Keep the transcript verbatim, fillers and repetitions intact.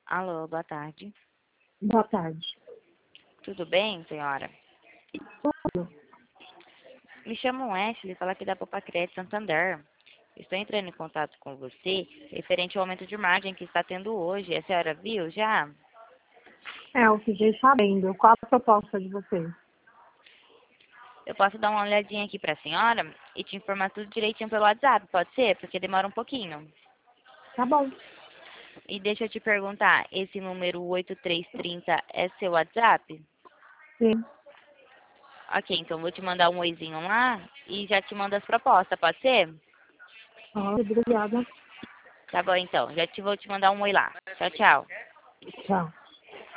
Alô, boa tarde. Boa tarde. Tudo bem, senhora? Tudo. Me chamo Ashley, fala aqui da Popacred Santander. Estou entrando em contato com você referente ao aumento de margem que está tendo hoje. A senhora viu já? É, eu fiquei sabendo. Qual a proposta de vocês? Eu posso dar uma olhadinha aqui para a senhora e te informar tudo direitinho pelo WhatsApp, pode ser? Porque demora um pouquinho. Tá bom. E deixa eu te perguntar, esse número oito três três zero é seu WhatsApp? Sim. Ok, então vou te mandar um oizinho lá e já te mando as propostas, pode ser? Ah, obrigada. Tá bom então, já te vou te mandar um oi lá. Tchau, tchau. Tchau.